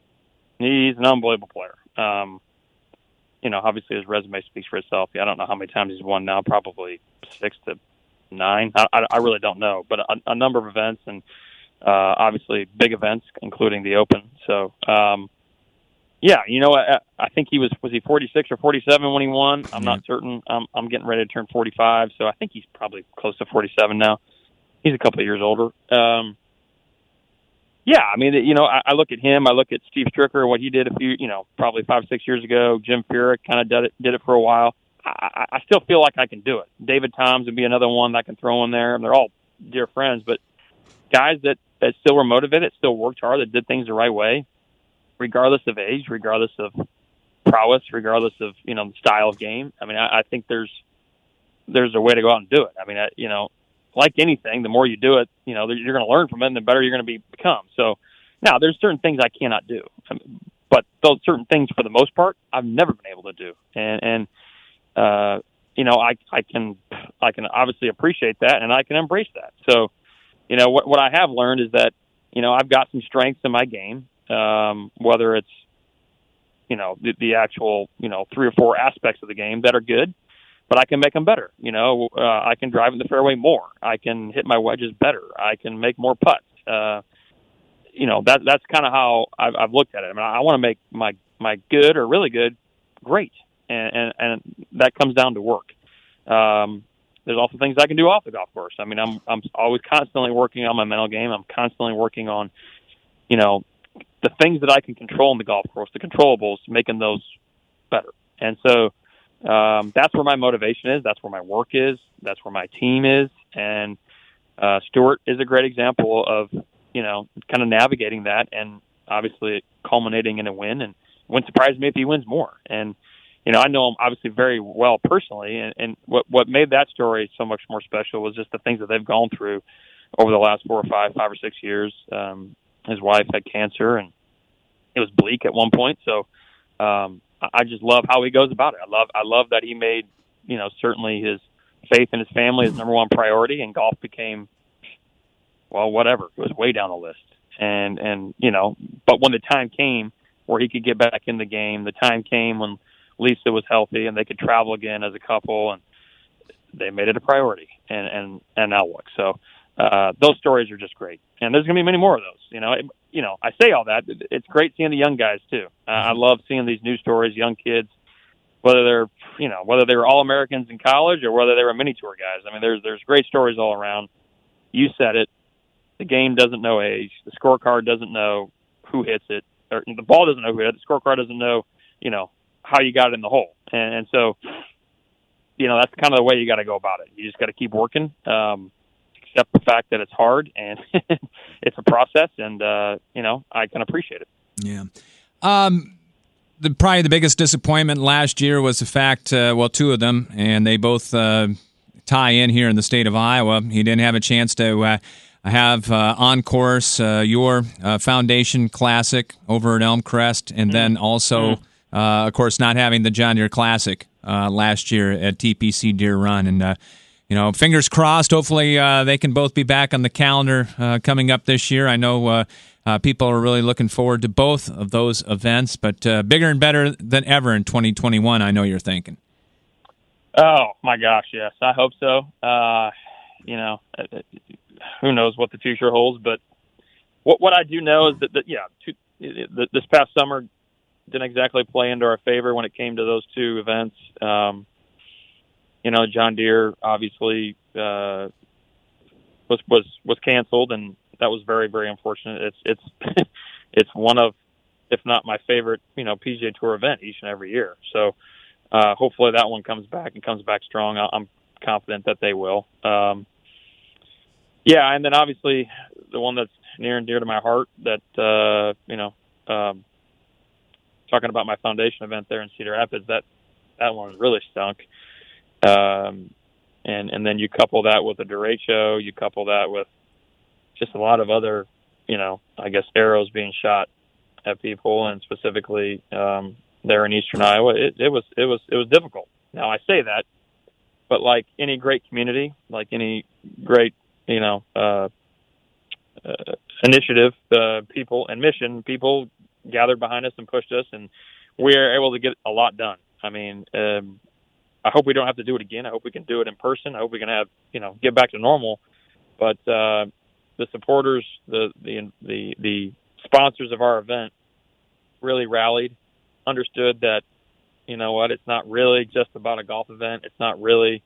he's an unbelievable player. Um, you know, obviously his resume speaks for itself. I don't know how many times he's won now, probably six to nine. I, I really don't know, but a, a number of events, and uh, obviously big events, including the Open. So, um, yeah, you know, I, I think he was was he forty-six or forty-seven when he won. I'm not certain. I'm, I'm getting ready to turn forty-five, so I think he's probably close to forty-seven now. He's a couple of years older. Um, yeah, I mean, you know, I, I look at him. I look at Steve Stricker, what he did a few, you know, probably five, six years ago. Jim Furyk kind of did it, did it for a while. I, I still feel like I can do it. David Toms would be another one that I can throw in there. They're all dear friends, but guys that, that still were motivated, still worked hard, that did things the right way, regardless of age, regardless of prowess, regardless of, you know, the style of game. I mean, I, I think there's there's a way to go out and do it. I mean, I, you know, like anything, the more you do it, you know, you're going to learn from it, and the better you're going to be become. So now there's certain things I cannot do, I mean, but those certain things, for the most part, I've never been able to do, and and. Uh, you know, I, I can, I can obviously appreciate that, and I can embrace that. So, you know, what, what I have learned is that, you know, I've got some strengths in my game, um, whether it's, you know, the, the actual, you know, three or four aspects of the game that are good, but I can make them better. You know, uh, I can drive in the fairway more. I can hit my wedges better. I can make more putts. Uh, you know, that, that's kind of how I've, I've looked at it. I mean, I want to make my, my good or really good great. And, and and that comes down to work. Um, there's also things I can do off the golf course. I mean, I'm I'm always constantly working on my mental game. I'm constantly working on, you know, the things that I can control in the golf course, the controllables, making those better. And so um, that's where my motivation is. That's where my work is. That's where my team is. And uh, Stuart is a great example of, you know, kind of navigating that, and obviously culminating in a win. And it wouldn't surprise me if he wins more. And you know, I know him obviously very well personally, and, and what what made that story so much more special was just the things that they've gone through over the last four or five, five or six years. Um, his wife had cancer, and it was bleak at one point. So um, I just love how he goes about it. I love I love that he made, you know, certainly his faith in his family his number one priority, and golf became, well, whatever. It was way down the list. And and you know, but when the time came where he could get back in the game, the time came when Lisa was healthy and they could travel again as a couple, and they made it a priority, and, and, and now look. So, uh, those stories are just great. And there's going to be many more of those, you know, it, you know, I say all that. It's great seeing the young guys too. Uh, I love seeing these new stories, young kids, whether they're, you know, whether they were All-Americans in college or whether they were mini tour guys. I mean, there's, there's great stories all around. You said it. the game doesn't know age. The scorecard doesn't know who hits it. Or the ball doesn't know who hit it. The scorecard doesn't know, you know, how you got it in the hole. And, and so, you know, that's kind of the way you got to go about it. You just got to keep working, um, accept the fact that it's hard and it's a process. And, uh, you know, I can appreciate it. Yeah. Um, the probably the biggest disappointment last year was the fact, uh, well, two of them, and they both uh, tie in here in the state of Iowa. He didn't have a chance to uh, have uh, on course uh, your uh, Foundation Classic over at Elmcrest, and then also, uh, of course, not having the John Deere Classic uh, last year at T P C Deere Run. And, uh, you know, fingers crossed, hopefully uh, they can both be back on the calendar uh, coming up this year. I know uh, uh, people are really looking forward to both of those events, but uh, bigger and better than ever in twenty twenty-one, I know you're thinking. Oh, my gosh, yes. I hope so. Uh, you know, who knows what the future holds, but what what I do know is that, that yeah, two, this past summer didn't exactly play into our favor when it came to those two events. Um, you know, John Deere obviously uh, was was was canceled, and that was very very unfortunate. It's it's it's one of, if not my favorite, you know, P G A Tour event each and every year. So uh, hopefully that one comes back and comes back strong. I'm confident that they will. Um, Yeah, and then obviously the one that's near and dear to my heart that, uh, you know, um, talking about my foundation event there in Cedar Rapids, that, that one really stunk. Um, and, and then you couple that with the derecho, you couple that with just a lot of other, you know, I guess arrows being shot at people, and specifically um, there in Eastern Iowa. It, it was it was it was difficult. Now I say that, but like any great community, like any great you know, uh, uh, initiative, uh, people and mission, people gathered behind us and pushed us, and we are able to get a lot done. I mean, um, I hope we don't have to do it again. I hope we can do it in person. I hope we can have, you know, get back to normal. But uh, the supporters, the, the, the, the sponsors of our event really rallied, understood that, you know what, it's not really just about a golf event. It's not really,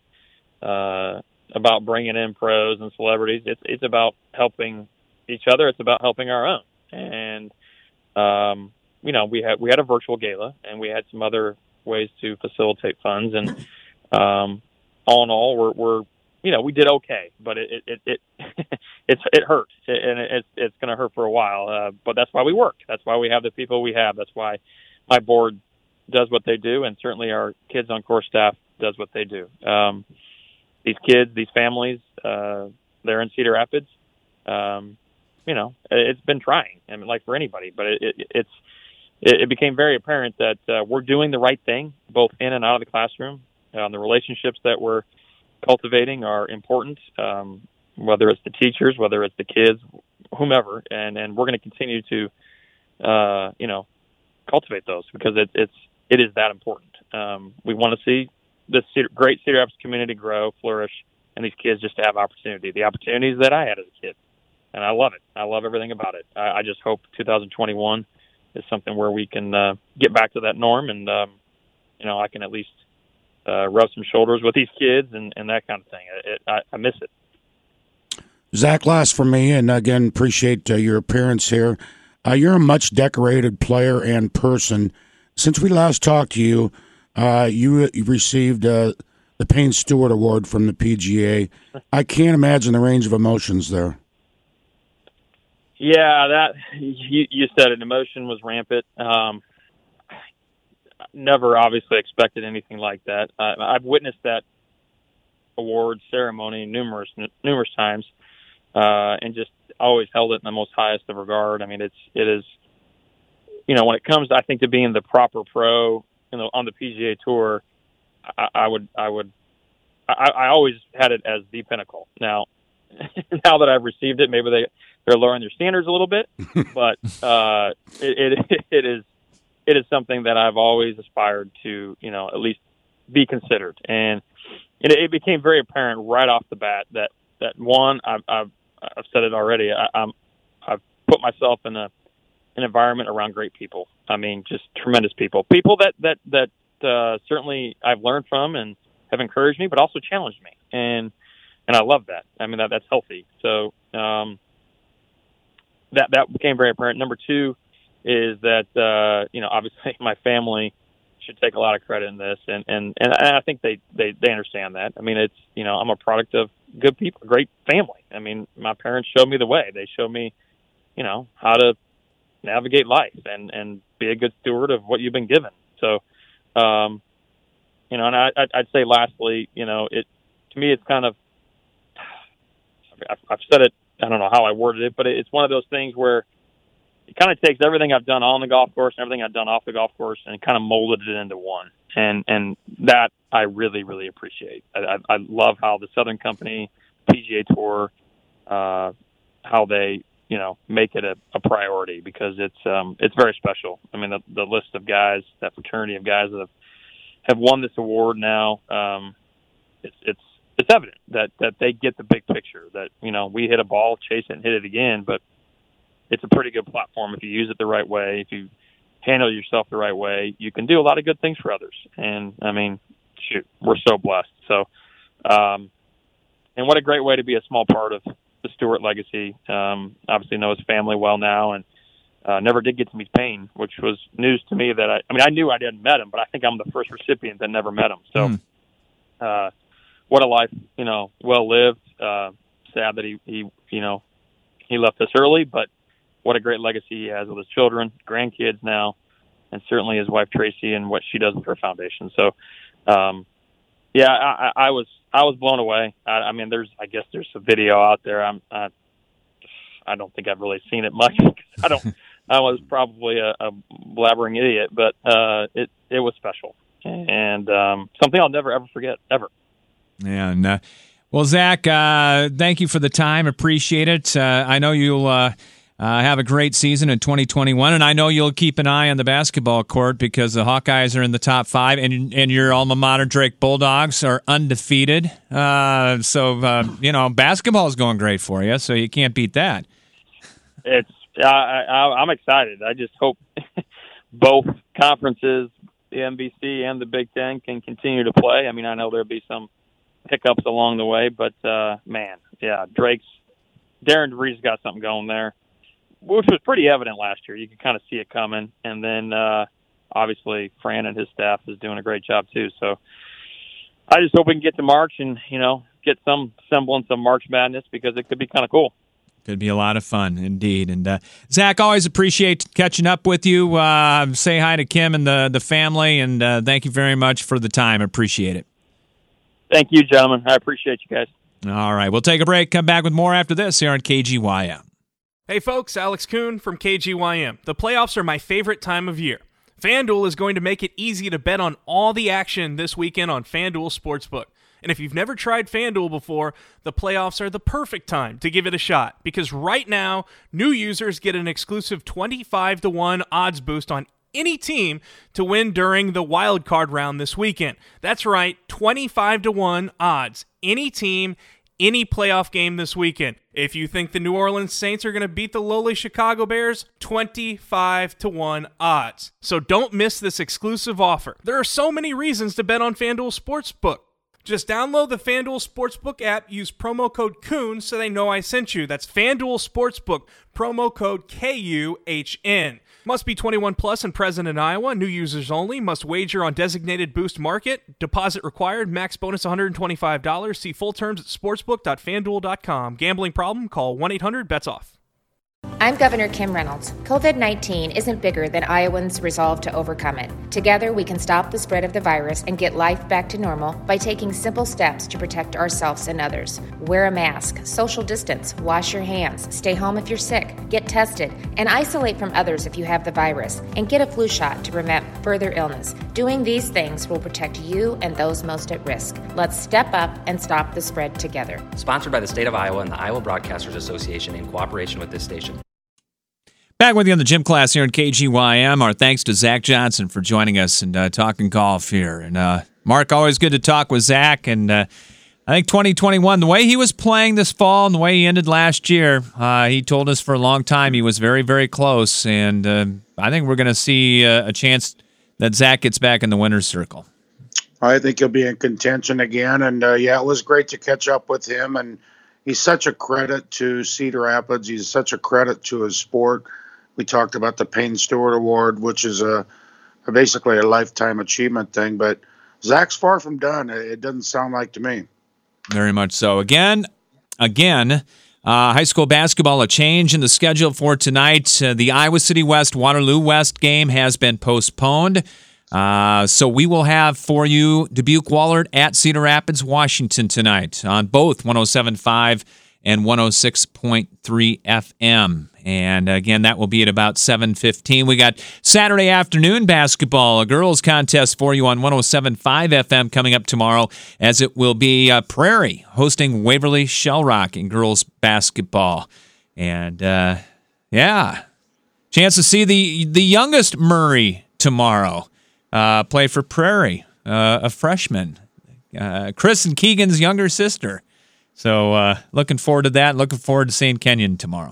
uh, about bringing in pros and celebrities. It's it's about helping each other. It's about helping our own. And um, you know, we had we had a virtual gala, and we had some other ways to facilitate funds. And um, all in all, we're we're you know we did okay, but it it it, it it's it hurt, and it, it's it's going to hurt for a while. Uh, but that's why we work. That's why we have the people we have. That's why my board does what they do, and certainly our kids on course staff does what they do. Um, These kids, these families, uh, they're in Cedar Rapids. Um, you know, it's been trying. I mean, like for anybody, but it, it, it's it, it became very apparent that uh, we're doing the right thing, both in and out of the classroom. Uh, the relationships that we're cultivating are important, um, whether it's the teachers, whether it's the kids, whomever, and, and we're going to continue to, uh, you know, cultivate those because it, it's it is that important. Um, we want to see this Cedar, great Cedar Rapids community grow, flourish, and these kids just to have opportunity, the opportunities that I had as a kid. And I love it. I love everything about it. I, I just hope two thousand twenty-one is something where we can uh, get back to that norm, and, um, you know, I can at least uh, rub some shoulders with these kids and, and that kind of thing. It, I, I miss it. Zach, last for me, and again, appreciate uh, your appearance here. Uh, you're a much decorated player and person. Since we last talked to you, Uh, you, you received uh, the Payne Stewart Award from the P G A. I can't imagine the range of emotions there. Yeah, that you, you said it. Emotion was rampant. Um, never obviously expected anything like that. Uh, I've witnessed that award ceremony numerous numerous times, uh, and just always held it in the most highest of regard. I mean, it's it is, you know, when it comes, I think, to being the proper pro, you know, on the P G A Tour, I, I would, I would, I, I always had it as the pinnacle. Now, now that I've received it, maybe they they're lowering their standards a little bit, but uh, it, it it is it is something that I've always aspired to, you know, at least be considered. And it, it became very apparent right off the bat that that one, I've I've, I've said it already. I, I'm I've put myself in a an environment around great people. I mean, just tremendous people, people that, that, that, uh, certainly I've learned from and have encouraged me, but also challenged me. And, and I love that. I mean, that that's healthy. So, um, that that became very apparent. Number two is that uh, you know, obviously my family should take a lot of credit in this, and and and I think they they they understand that. I mean, it's, you know, I'm a product of good people, great family. I mean, my parents showed me the way. They showed me, you know, how to navigate life and and be a good steward of what you've been given. So, um, you know, and I I'd say lastly, you know, it to me it's kind of, I've said it, I don't know how I worded it, but it's one of those things where it kind of takes everything I've done on the golf course and everything I've done off the golf course and kind of molded it into one. And and that I really, really appreciate. I, I, I love how the Southern Company, P G A Tour, uh, how they, you know, make it a, a priority, because it's um, it's very special. I mean, the, the list of guys, that fraternity of guys that have, have won this award now, um, it's it's it's evident that, that they get the big picture, that, you know, we hit a ball, chase it, and hit it again, but it's a pretty good platform if you use it the right way. If you handle yourself the right way, you can do a lot of good things for others. And, I mean, shoot, we're so blessed. So, um, and what a great way to be a small part of the Stewart legacy. Um, obviously know his family well now, and uh, never did get to meet Payne, which was news to me that I, I mean, I knew I didn't met him, but I think I'm the first recipient that never met him. So, mm. uh, what a life, you know, well lived. Uh, sad that he, he, you know, he left us early, but what a great legacy he has with his children, grandkids now, and certainly his wife Tracy and what she does with her foundation. So, um, yeah, I, I was I was blown away. I, I mean, there's I guess there's a video out there. I'm I, I don't think I've really seen it much. I don't. I was probably a, a blabbering idiot, but uh, it it was special and um, something I'll never ever forget ever. Yeah, and, uh, well, Zach, uh, thank you for the time. Appreciate it. Uh, I know you'll uh, uh, have a great season in twenty twenty-one, and I know you'll keep an eye on the basketball court because the Hawkeyes are in the top five, and and your alma mater, Drake Bulldogs, are undefeated. Uh, so, uh, you know, basketball is going great for you, so you can't beat that. It's I, I, I'm excited. I just hope both conferences, the N B C and the Big Ten, can continue to play. I mean, I know there'll be some hiccups along the way, but uh, man, yeah, Drake's Darren DeVries got something going there, which was pretty evident last year. You could kind of see it coming, and then uh, obviously Fran and his staff is doing a great job too. So I just hope we can get to March and, you know, get some semblance of March Madness, because it could be kind of cool. Could be a lot of fun, indeed. And uh, Zach, always appreciate catching up with you. Uh, say hi to Kim and the the family, and uh, thank you very much for the time. Appreciate it. Thank you, gentlemen. I appreciate you guys. All right. We'll take a break. Come back with more after this here on K G Y M. Hey, folks. Alex Kuhn from K G Y M. The playoffs are my favorite time of year. FanDuel is going to make it easy to bet on all the action this weekend on FanDuel Sportsbook. And if you've never tried FanDuel before, the playoffs are the perfect time to give it a shot, because right now, new users get an exclusive twenty-five to one odds boost on any team to win during the wild card round this weekend. That's right, twenty-five to one odds. Any team, any playoff game this weekend. If you think the New Orleans Saints are going to beat the lowly Chicago Bears, twenty-five to one odds. So don't miss this exclusive offer. There are so many reasons to bet on FanDuel Sportsbook. Just download the FanDuel Sportsbook app, use promo code Kuhn so they know I sent you. That's FanDuel Sportsbook, promo code K U H N. Must be twenty-one plus and present in Iowa. New users only. Must wager on designated Boost Market. Deposit required. Max bonus one hundred twenty-five dollars. See full terms at sportsbook dot fan duel dot com. Gambling problem? Call one eight hundred bets off. I'm Governor Kim Reynolds. covid nineteen isn't bigger than Iowans' resolve to overcome it. Together, we can stop the spread of the virus and get life back to normal by taking simple steps to protect ourselves and others. Wear a mask, social distance, wash your hands, stay home if you're sick, get tested, and isolate from others if you have the virus, and get a flu shot to prevent further illness. Doing these things will protect you and those most at risk. Let's step up and stop the spread together. Sponsored by the State of Iowa and the Iowa Broadcasters Association in cooperation with this station. Back with you on the gym class here on K G Y M. Our thanks to Zach Johnson for joining us and uh, talking golf here. And uh, Mark, always good to talk with Zach. And uh, I think twenty twenty-one, the way he was playing this fall and the way he ended last year, uh, he told us for a long time he was very, very close. And uh, I think we're going to see uh, a chance that Zach gets back in the winner's circle. I think he'll be in contention again. And, uh, yeah, it was great to catch up with him. And, he's such a credit to Cedar Rapids. He's such a credit to his sport. We talked about the Payne Stewart Award, which is a, a basically a lifetime achievement thing. But Zach's far from done. It, it doesn't sound like to me. Very much so. Again, again, uh, high school basketball, a change in the schedule for tonight. Uh, the Iowa City West, Waterloo West game has been postponed. Uh, so we will have for you Dubuque Wahlert at Cedar Rapids, Washington tonight on both one oh seven point five and one oh six point three F M. And again, that will be at about seven fifteen. We got Saturday afternoon basketball, a girls contest for you on one oh seven point five F M coming up tomorrow, as it will be uh, Prairie hosting Waverly Shell Rock in girls basketball. And uh, yeah, chance to see the the youngest Murray tomorrow. Uh, play for Prairie, uh, a freshman, uh, Chris and Keegan's younger sister. So uh, looking forward to that. Looking forward to seeing Kenyon tomorrow.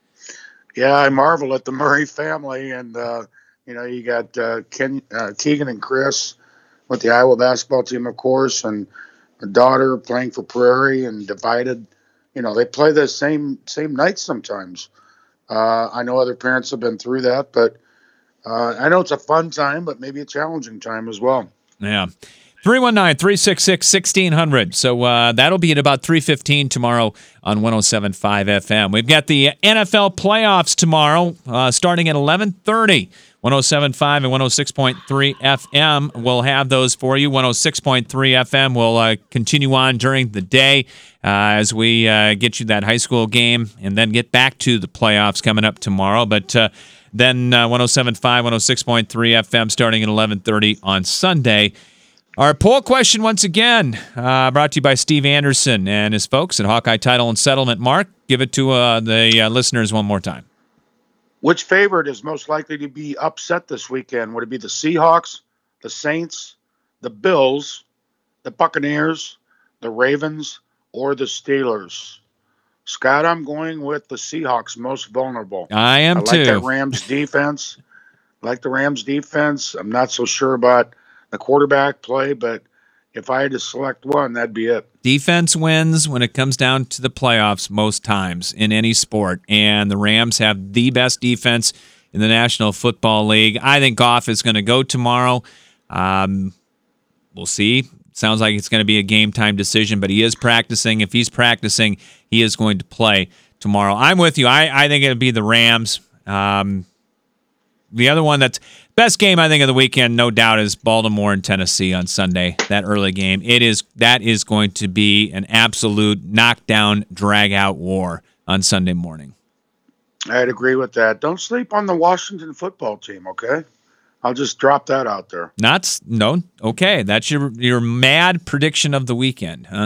Yeah, I marvel at the Murray family, and uh, you know, you got uh, Ken, uh, Keegan and Chris with the Iowa basketball team, of course, and a daughter playing for Prairie, and divided. You know, they play the same same nights sometimes. Uh, I know other parents have been through that, but. Uh, I know it's a fun time, but maybe a challenging time as well. Yeah. three one nine, three six six, one six zero zero. So uh, that'll be at about three fifteen tomorrow on one oh seven point five F M. We've got the N F L playoffs tomorrow uh, starting at eleven thirty. one oh seven point five and one oh six point three F M will have those for you. one oh six point three F M will uh, continue on during the day uh, as we uh, get you that high school game and then get back to the playoffs coming up tomorrow. But uh, then uh, one oh seven point five, one oh six point three F M starting at eleven thirty on Sunday. Our poll question once again uh, brought to you by Steve Anderson and his folks at Hawkeye Title and Settlement. Mark, give it to uh, the uh, listeners one more time. Which favorite is most likely to be upset this weekend? Would it be the Seahawks, the Saints, the Bills, the Buccaneers, the Ravens, or the Steelers? Scott, I'm going with the Seahawks, most vulnerable. I am I like too. that Rams defense. I like the Rams defense. I'm not so sure about the quarterback play, but if I had to select one, that'd be it. Defense wins when it comes down to the playoffs most times in any sport, and the Rams have the best defense in the National Football League. I think Goff is going to go tomorrow. Um, we'll see. Sounds like it's going to be a game-time decision, but he is practicing. If he's practicing, he is going to play tomorrow. I'm with you. I, I think it'll be the Rams. Um, the other one that's best game, I think, of the weekend, no doubt, is Baltimore and Tennessee on Sunday, that early game. It is That is going to be an absolute knockdown, drag-out war on Sunday morning. I'd agree with that. Don't sleep on the Washington football team, okay? I'll just drop that out there. Not no. Okay, that's your your mad prediction of the weekend, huh?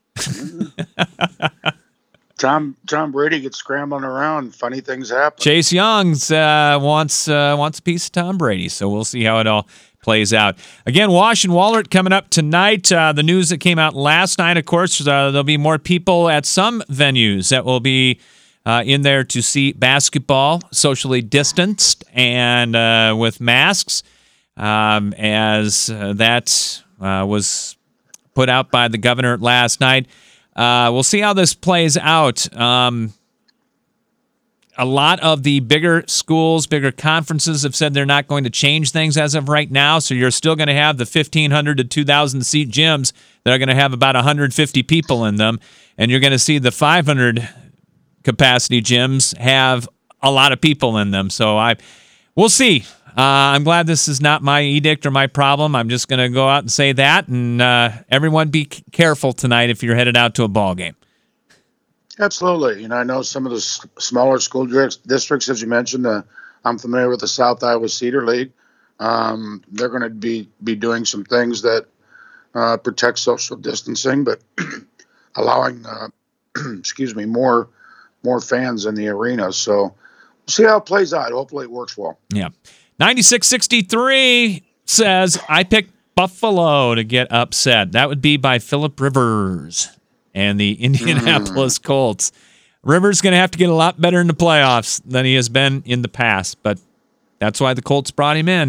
Tom Tom Brady gets scrambling around. Funny things happen. Chase Young's uh, wants uh, wants a piece of Tom Brady, so we'll see how it all plays out. Again, Wash and Wahlert coming up tonight. Uh, the news that came out last night, of course, uh, there'll be more people at some venues that will be Uh, in there to see basketball, socially distanced and uh, with masks, um, as uh, that uh, was put out by the governor last night. Uh, we'll see how this plays out. Um, a lot of the bigger schools, bigger conferences have said they're not going to change things as of right now, so you're still going to have the fifteen hundred to two thousand seat gyms that are going to have about one hundred fifty people in them, and you're going to see the five hundred capacity gyms have a lot of people in them. So I, we'll see. Uh, I'm glad this is not my edict or my problem. I'm just going to go out and say that. And uh, everyone be c- careful tonight if you're headed out to a ball game. Absolutely. You know, I know some of the s- smaller school districts, as you mentioned. Uh, I'm familiar with the South Iowa Cedar League. Um, they're going to be, be doing some things that uh, protect social distancing, but allowing, uh, excuse me, more more fans in the arena. So we'll see how it plays out. Hopefully it works well. Yeah. ninety-six sixty-three says, I picked Buffalo to get upset. That would be by Phillip Rivers and the Indianapolis mm. Colts. Rivers going to have to get a lot better in the playoffs than he has been in the past, but that's why the Colts brought him in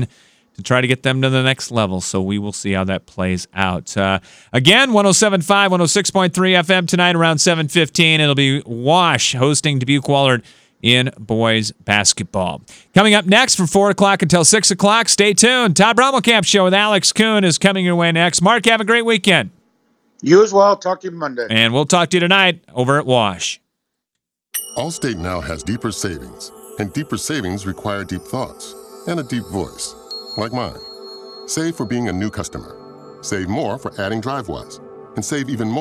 to try to get them to the next level. So we will see how that plays out. Uh, again, one oh seven point five, one oh six point three F M tonight around seven fifteen. It'll be Wash hosting Dubuque Wahlert in boys basketball. Coming up next from four o'clock until six o'clock, stay tuned. Todd Brommelkamp Show with Alex Kuhn is coming your way next. Mark, have a great weekend. You as well. Talk to you Monday. And we'll talk to you tonight over at Wash. Allstate now has deeper savings, and deeper savings require deep thoughts and a deep voice, like mine. Save for being a new customer. Save more for adding DriveWise. And save even more